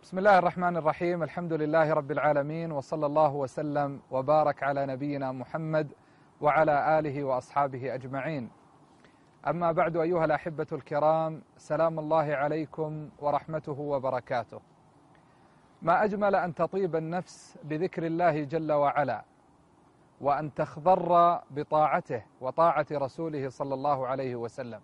بسم الله الرحمن الرحيم. الحمد لله رب العالمين، وصلى الله وسلم وبارك على نبينا محمد وعلى آله وأصحابه أجمعين. أما بعد، أيها الأحبة الكرام، سلام الله عليكم ورحمته وبركاته. ما أجمل أن تطيب النفس بذكر الله جل وعلا، وأن تخضر بطاعته وطاعة رسوله صلى الله عليه وسلم.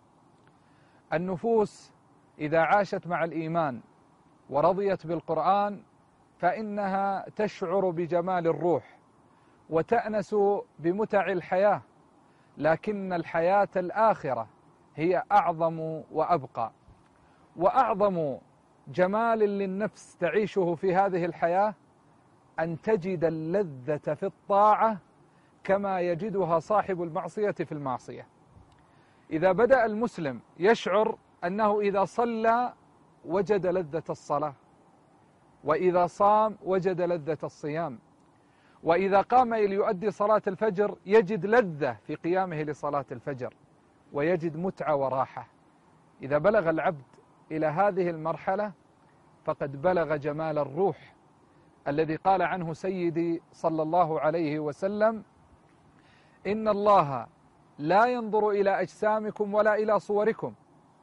النفوس إذا عاشت مع الإيمان ورضيت بالقرآن فإنها تشعر بجمال الروح وتأنس بمتع الحياة، لكن الحياة الآخرة هي أعظم وأبقى. وأعظم جمال للنفس تعيشه في هذه الحياة أن تجد اللذة في الطاعة كما يجدها صاحب المعصية في المعصية. إذا بدأ المسلم يشعر أنه إذا صلى وجد لذة الصلاة، وإذا صام وجد لذة الصيام، وإذا قام ليؤدي صلاة الفجر يجد لذة في قيامه لصلاة الفجر، ويجد متعة وراحة. إذا بلغ العبد إلى هذه المرحلة فقد بلغ جمال الروح الذي قال عنه سيدي صلى الله عليه وسلم: إن الله لا ينظر إلى أجسامكم ولا إلى صوركم،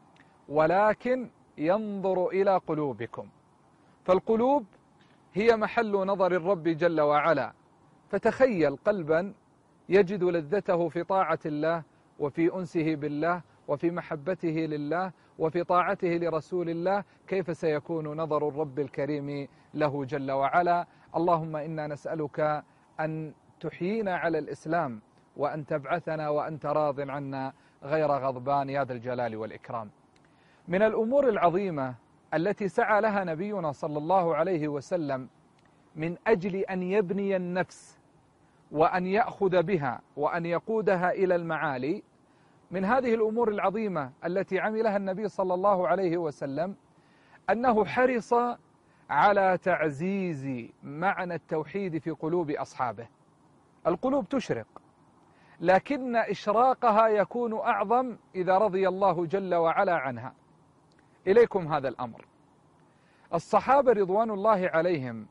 ولكن ينظر إلى قلوبكم. فالقلوب هي محل نظر الرب جل وعلا. فتخيل قلبا يجد لذته في طاعة الله، وفي أنسه بالله، وفي محبته لله، وفي طاعته لرسول الله، كيف سيكون نظر الرب الكريم له جل وعلا؟ اللهم إنا نسألك أن تحيينا على الإسلام، وأن تبعثنا وأنت راض عنا غير غضبان يا ذا الجلال والإكرام. من الأمور العظيمة التي سعى لها نبينا صلى الله عليه وسلم من أجل أن يبني النفس وأن يأخذ بها وأن يقودها إلى المعالي، من هذه الأمور العظيمة التي عملها النبي صلى الله عليه وسلم أنه حرص على تعزيز معنى التوحيد في قلوب أصحابه. القلوب تشرق، لكن إشراقها يكون أعظم إذا رضي الله جل وعلا عنها. إليكم هذا الأمر. الصحابة رضوان الله عليهم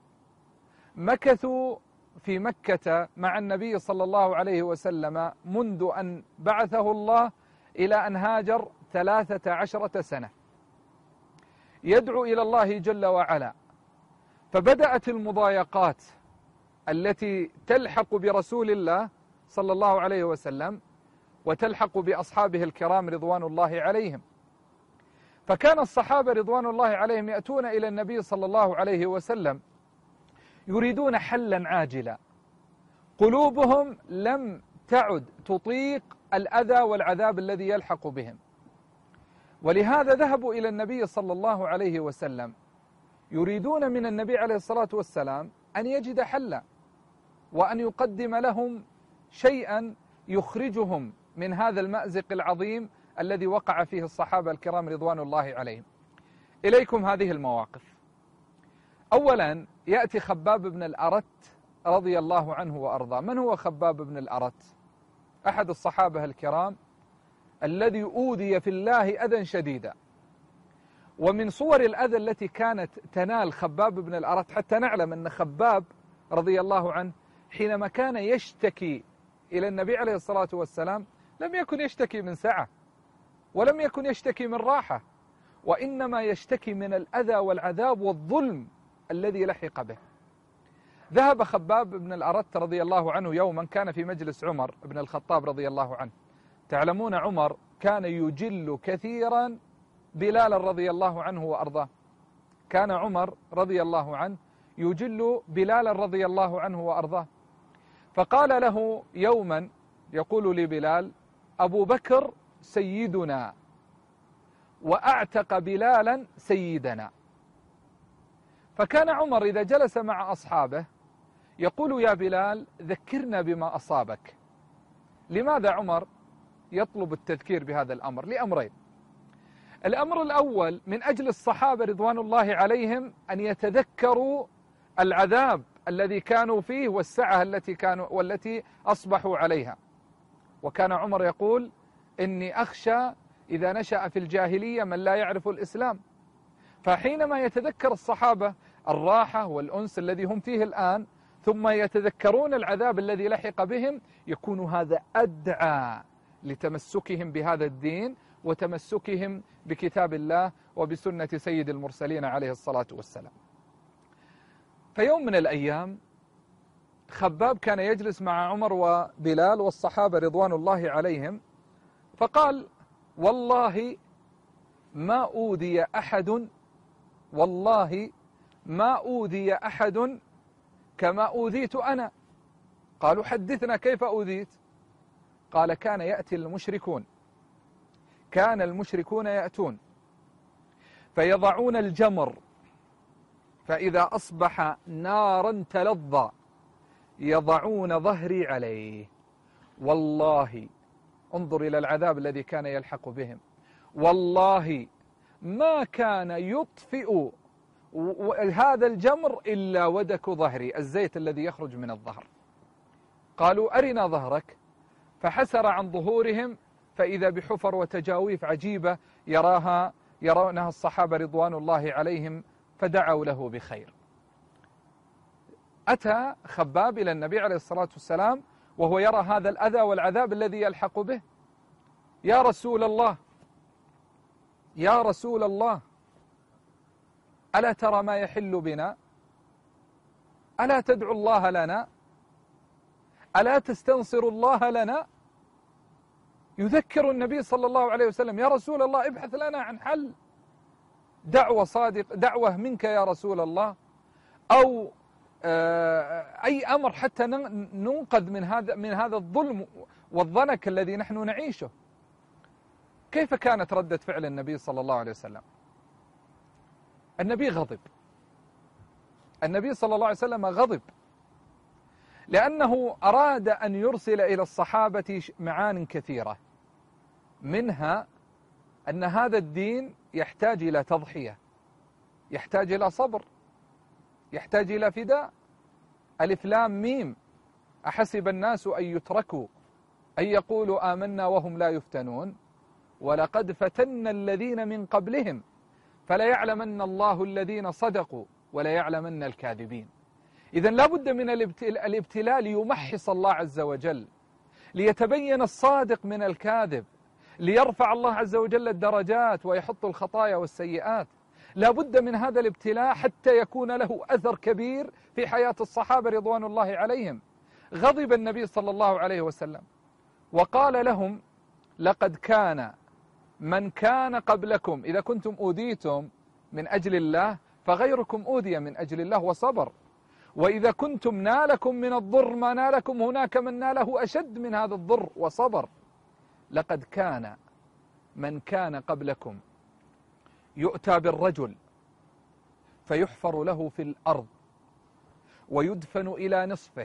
مكثوا في مكة مع النبي صلى الله عليه وسلم منذ أن بعثه الله إلى أن هاجر 13 سنة يدعو إلى الله جل وعلا. فبدأت المضايقات التي تلحق برسول الله صلى الله عليه وسلم وتلحق بأصحابه الكرام رضوان الله عليهم. فكان الصحابة رضوان الله عليهم يأتون إلى النبي صلى الله عليه وسلم يريدون حلا عاجلا. قلوبهم لم تعد تطيق الأذى والعذاب الذي يلحق بهم، ولهذا ذهبوا إلى النبي صلى الله عليه وسلم يريدون من النبي عليه الصلاة والسلام أن يجد حلا، وأن يقدم لهم شيئا يخرجهم من هذا المأزق العظيم الذي وقع فيه الصحابة الكرام رضوان الله عليهم. إليكم هذه المواقف. أولا يأتي خباب بن الأرت رضي الله عنه وأرضاه. من هو خباب بن الأرت؟ أحد الصحابة الكرام الذي أوذي في الله أذى شديدا. ومن صور الأذى التي كانت تنال خباب بن الأرت، حتى نعلم أن خباب رضي الله عنه حينما كان يشتكي إلى النبي عليه الصلاة والسلام لم يكن يشتكي من سعة، ولم يكن يشتكي من راحة، وإنما يشتكي من الأذى والعذاب والظلم الذي لحق به. ذهب خباب بن الأرت رضي الله عنه يوما، كان في مجلس عمر بن الخطاب رضي الله عنه. تعلمون عمر كان يجل كثيرا بلالا رضي الله عنه وأرضاه. كان عمر رضي الله عنه يجل بلالا رضي الله عنه وأرضاه. فقال له يوما، يقول لبلال: أبو بكر سيدنا وأعتق بلالا سيدنا. فكان عمر إذا جلس مع أصحابه يقول: يا بلال ذكرنا بما أصابك. لماذا عمر يطلب التذكير بهذا الأمر؟ لأمرين. الأمر الأول من أجل الصحابة رضوان الله عليهم أن يتذكروا العذاب الذي كانوا فيه والسعة والتي أصبحوا عليها. وكان عمر يقول: إني أخشى إذا نشأ في الجاهلية من لا يعرف الإسلام. فحينما يتذكر الصحابة الراحة والأنس الذي هم فيه الآن، ثم يتذكرون العذاب الذي لحق بهم، يكون هذا أدعى لتمسكهم بهذا الدين وتمسكهم بكتاب الله وبسنة سيد المرسلين عليه الصلاة والسلام. فيوم من الأيام خباب كان يجلس مع عمر وبلال والصحابة رضوان الله عليهم، فقال: والله ما أوذي أحد، والله ما أوذي أحد كما أوذيت أنا. قالوا: حدثنا كيف أوذيت؟ قال: كان يأتي المشركون، كان المشركون يأتون فيضعون الجمر، فإذا أصبح نارا تلظى يضعون ظهري عليه. والله انظر إلى العذاب الذي كان يلحق بهم، والله ما كان يطفئ هذا الجمر إلا ودك ظهري، الزيت الذي يخرج من الظهر. قالوا: أرنا ظهرك. فحسر عن ظهورهم فإذا بحفر وتجاويف عجيبة يرونها الصحابة رضوان الله عليهم، فدعوا له بخير. أتى خباب إلى النبي عليه الصلاة والسلام وهو يرى هذا الأذى والعذاب الذي يلحق به: يا رسول الله، يا رسول الله، ألا ترى ما يحل بنا؟ ألا تدعو الله لنا؟ ألا تستنصر الله لنا؟ يذكر النبي صلى الله عليه وسلم: يا رسول الله ابحث لنا عن حل، دعوة صادق، دعوة منك يا رسول الله، أو أي أمر حتى ننقذ من هذا الظلم والضنك الذي نحن نعيشه. كيف كانت ردة فعل النبي صلى الله عليه وسلم؟ النبي غضب، النبي صلى الله عليه وسلم غضب، لأنه أراد أن يرسل إلى الصحابة معان كثيرة، منها أن هذا الدين يحتاج إلى تضحية، يحتاج إلى صبر، يحتاج إلى فداء. ألف لام ميم: أحسب الناس أن يتركوا أن يقولوا آمنا وهم لا يفتنون ولقد فتنا الذين من قبلهم فليعلمن الله الذين صدقوا وليعلمن الكاذبين. إذن لا بد من الابتلاء ليمحص الله عز وجل، ليتبين الصادق من الكاذب، ليرفع الله عز وجل الدرجات ويحط الخطايا والسيئات. لا بد من هذا الابتلاء حتى يكون له أثر كبير في حياة الصحابة رضوان الله عليهم. غضب النبي صلى الله عليه وسلم وقال لهم: لقد كان من كان قبلكم إذا كنتم أوذيتم من أجل الله فغيركم أوذي من أجل الله وصبر، وإذا كنتم نالكم من الضر ما نالكم هناك من ناله أشد من هذا الضر وصبر. لقد كان من كان قبلكم يؤتى بالرجل فيحفر له في الأرض ويدفن إلى نصفه.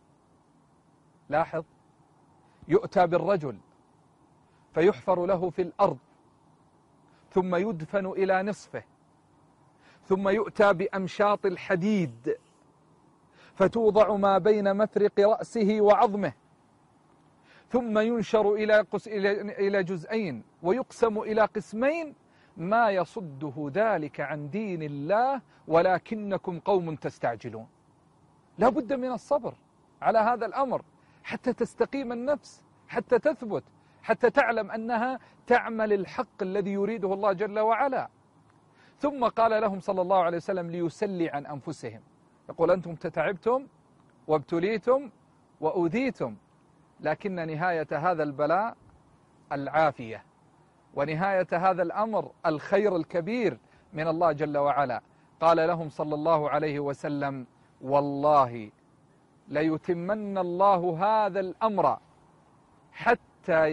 لاحظ: يؤتى بالرجل فيحفر له في الأرض ثم يدفن إلى نصفه، ثم يؤتى بأمشاط الحديد فتوضع ما بين مفرق رأسه وعظمه، ثم ينشر إلى جزئين ويقسم إلى قسمين، ما يصده ذلك عن دين الله ولكنكم قوم تستعجلون. لا بد من الصبر على هذا الأمر حتى تستقيم النفس، حتى تثبت، حتى تعلم أنها تعمل الحق الذي يريده الله جل وعلا. ثم قال لهم صلى الله عليه وسلم ليسلي عن أنفسهم، يقول: أنتم تتعبتم وابتليتم وأوذيتم، لكن نهاية هذا البلاء العافية، ونهاية هذا الأمر الخير الكبير من الله جل وعلا. قال لهم صلى الله عليه وسلم: والله ليتمن الله هذا الأمر حتى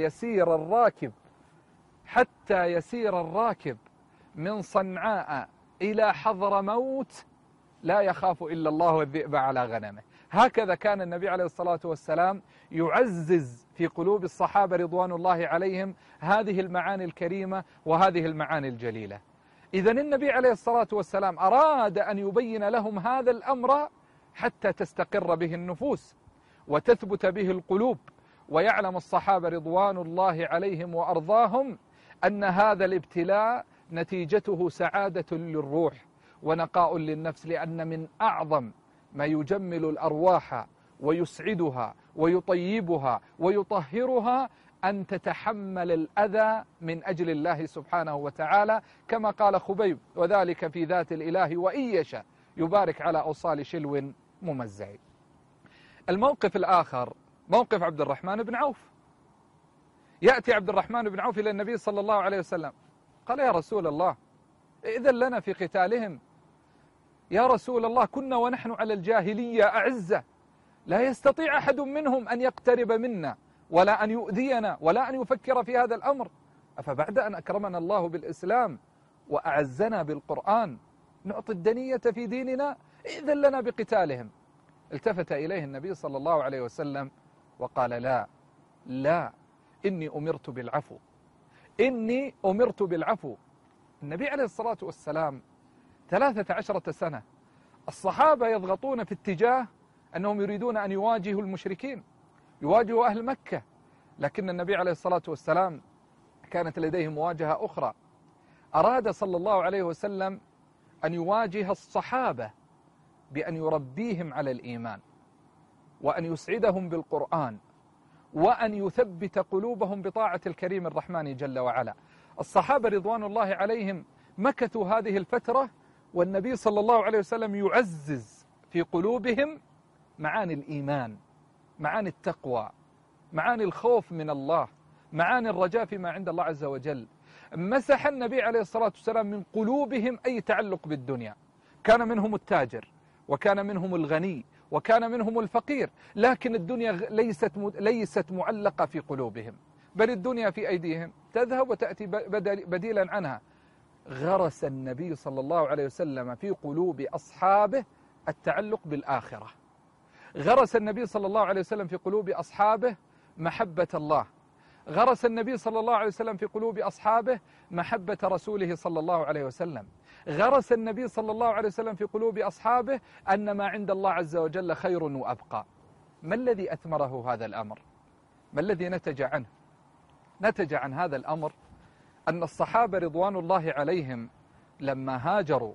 يسير الراكب من صنعاء إلى حضرموت لا يخاف إلا الله والذئب على غنمه. هكذا كان النبي عليه الصلاة والسلام يعزز في قلوب الصحابة رضوان الله عليهم هذه المعاني الكريمة وهذه المعاني الجليلة. إذن النبي عليه الصلاة والسلام أراد أن يبين لهم هذا الأمر حتى تستقر به النفوس وتثبت به القلوب، ويعلم الصحابة رضوان الله عليهم وأرضاهم أن هذا الابتلاء نتيجته سعادة للروح ونقاء للنفس، لأن من أعظم ما يجمل الأرواح ويسعدها ويطيبها ويطهرها أن تتحمل الأذى من أجل الله سبحانه وتعالى، كما قال خبيب: وذلك في ذات الإله وإن يشاء يبارك على أوصال شلو ممزع. الموقف الآخر موقف عبد الرحمن بن عوف. يأتي عبد الرحمن بن عوف إلى النبي صلى الله عليه وسلم، قال: يا رسول الله، إذن لنا في قتالهم. يا رسول الله، كنا ونحن على الجاهلية أعزة، لا يستطيع أحد منهم أن يقترب منا ولا أن يؤذينا ولا أن يفكر في هذا الأمر، أفبعد أن أكرمنا الله بالإسلام وأعزنا بالقرآن نعطي الدنية في ديننا؟ إذن لنا بقتالهم. التفت إليه النبي صلى الله عليه وسلم وقال: لا، إني أمرت بالعفو، إني أمرت بالعفو. النبي عليه الصلاة والسلام 13 سنة الصحابة يضغطون في اتجاه أنهم يريدون أن يواجهوا المشركين، يواجهوا أهل مكة، لكن النبي عليه الصلاة والسلام كانت لديه مواجهة أخرى. أراد صلى الله عليه وسلم أن يواجه الصحابة بأن يربيهم على الإيمان، وأن يسعدهم بالقرآن، وأن يثبت قلوبهم بطاعة الكريم الرحمن جل وعلا. الصحابة رضوان الله عليهم مكثوا هذه الفترة والنبي صلى الله عليه وسلم يعزز في قلوبهم معاني الإيمان، معاني التقوى، معاني الخوف من الله، معاني الرجاء فيما عند الله عز وجل. مسح النبي عليه الصلاة والسلام من قلوبهم أي تعلق بالدنيا. كان منهم التاجر، وكان منهم الغني، وكان منهم الفقير، لكن الدنيا ليست معلقة في قلوبهم، بل الدنيا في أيديهم تذهب وتأتي بديلا عنها. غرس النبي صلى الله عليه وسلم في قلوب أصحابه التعلق بالآخرة، غرس النبي صلى الله عليه وسلم في قلوب أصحابه محبة الله، غرس النبي صلى الله عليه وسلم في قلوب أصحابه محبة رسوله صلى الله عليه وسلم، غرس النبي صلى الله عليه وسلم في قلوب أصحابه أن ما عند الله عز وجل خير وأبقى. ما الذي أثمره هذا الأمر؟ ما الذي نتج عنه؟ نتج عن هذا الأمر أن الصحابة رضوان الله عليهم لما هاجروا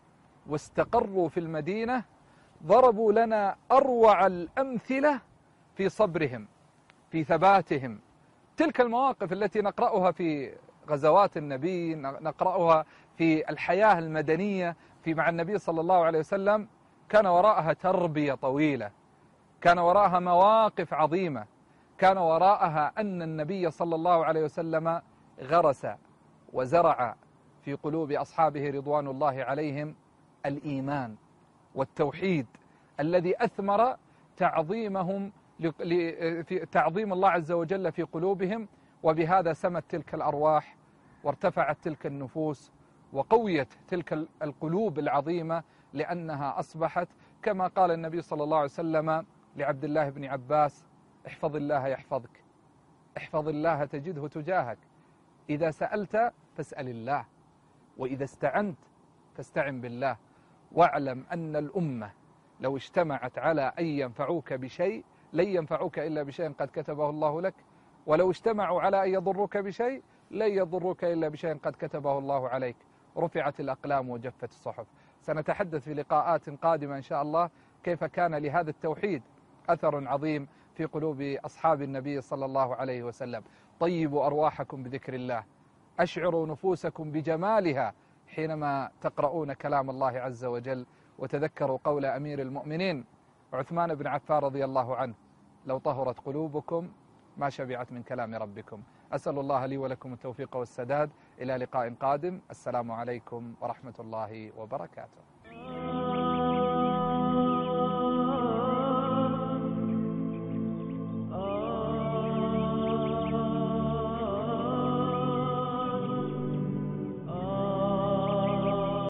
واستقروا في المدينة ضربوا لنا أروع الأمثلة في صبرهم، في ثباتهم. تلك المواقف التي نقرأها في غزوات النبي، نقرأها في الحياة المدنية في مع النبي صلى الله عليه وسلم، كان وراءها تربية طويلة، كان وراءها مواقف عظيمة، كان وراءها أن النبي صلى الله عليه وسلم غرس وزرع في قلوب أصحابه رضوان الله عليهم الإيمان والتوحيد الذي أثمر تعظيمهم في تعظيم الله عز وجل في قلوبهم، وبهذا سمت تلك الأرواح وارتفعت تلك النفوس وقويت تلك القلوب العظيمة، لأنها أصبحت كما قال النبي صلى الله عليه وسلم لعبد الله بن عباس: احفظ الله يحفظك، احفظ الله تجده تجاهك، إذا سألت فاسأل الله، وإذا استعنت فاستعن بالله، واعلم أن الأمة لو اجتمعت على أن ينفعوك بشيء لن ينفعوك إلا بشيء قد كتبه الله لك، ولو اجتمعوا على أن يضروك بشيء لن يضروك إلا بشيء قد كتبه الله عليك. رفعت الأقلام وجفت الصحف. سنتحدث في لقاءات قادمة إن شاء الله كيف كان لهذا التوحيد أثر عظيم في قلوب أصحاب النبي صلى الله عليه وسلم. طيبوا أرواحكم بذكر الله، أشعروا نفوسكم بجمالها حينما تقرؤون كلام الله عز وجل، وتذكروا قول أمير المؤمنين عثمان بن عفان رضي الله عنه: لو طهرت قلوبكم ما شبعت من كلام ربكم. أسأل الله لي ولكم التوفيق والسداد. إلى لقاء قادم. السلام عليكم ورحمة الله وبركاته.